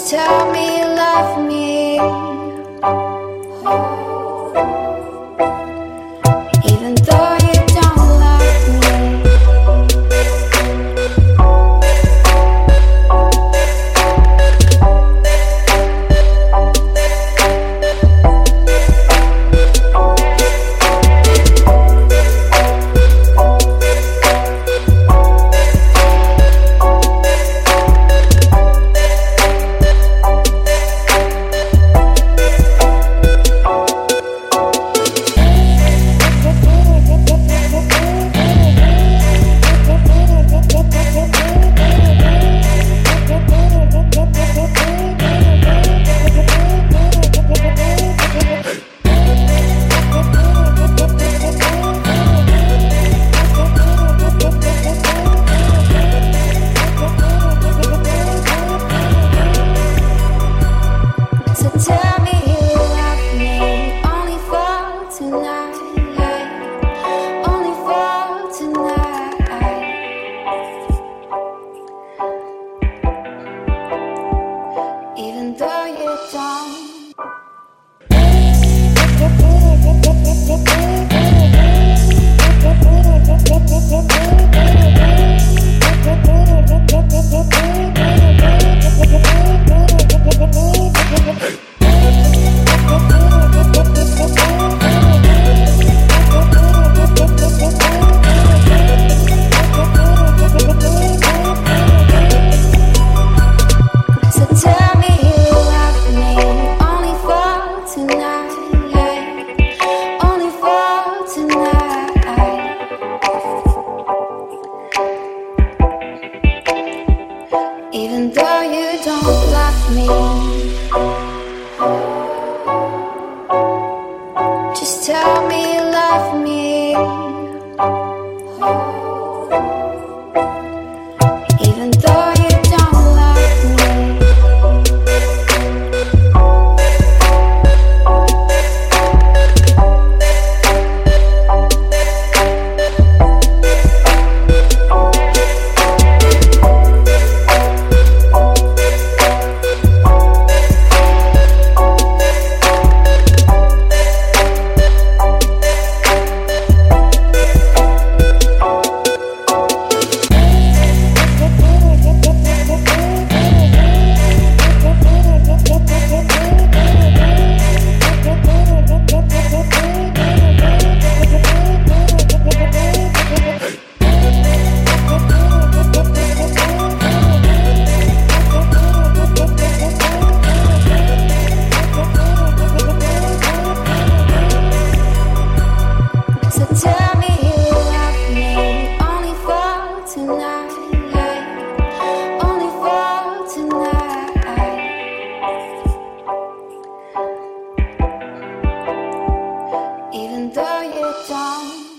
tell me you love me, even though you don't love me. Tell me you love me, only for tonight, only for tonight. Even though you don't. Tell me you love me, only for tonight, only for tonight. Even though you don't love me.